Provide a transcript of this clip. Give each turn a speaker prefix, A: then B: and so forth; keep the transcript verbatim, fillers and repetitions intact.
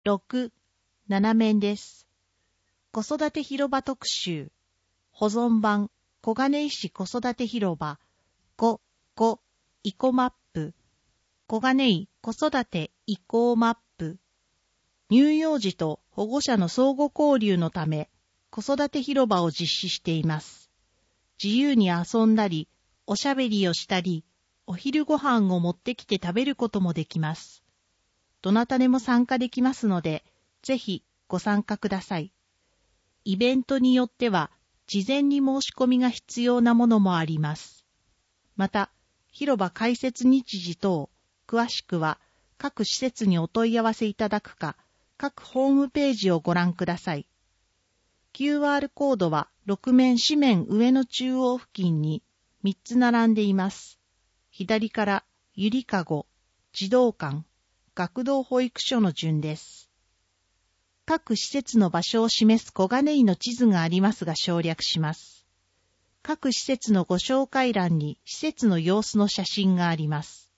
A: ろく、なな面です。子育て広場特集。保存版、小金井市子育て広場。ご、ご、移行マップ。小金井子育て移行マップ。乳幼児と保護者の相互交流のため、子育て広場を実施しています。自由に遊んだり、おしゃべりをしたり、お昼ご飯を持ってきて食べることもできます。どなたでも参加できますので、ぜひご参加ください。イベントによっては、事前に申し込みが必要なものもあります。また、広場開設日時等、詳しくは各施設にお問い合わせいただくか、各ホームページをご覧ください。キューアール コードはろく面四面上の中央付近にみっつ並んでいます。左からゆりかご、児童館、学童保育所の順です。各施設の場所を示す小金井の地図がありますが省略します。各施設のご紹介欄に施設の様子の写真があります。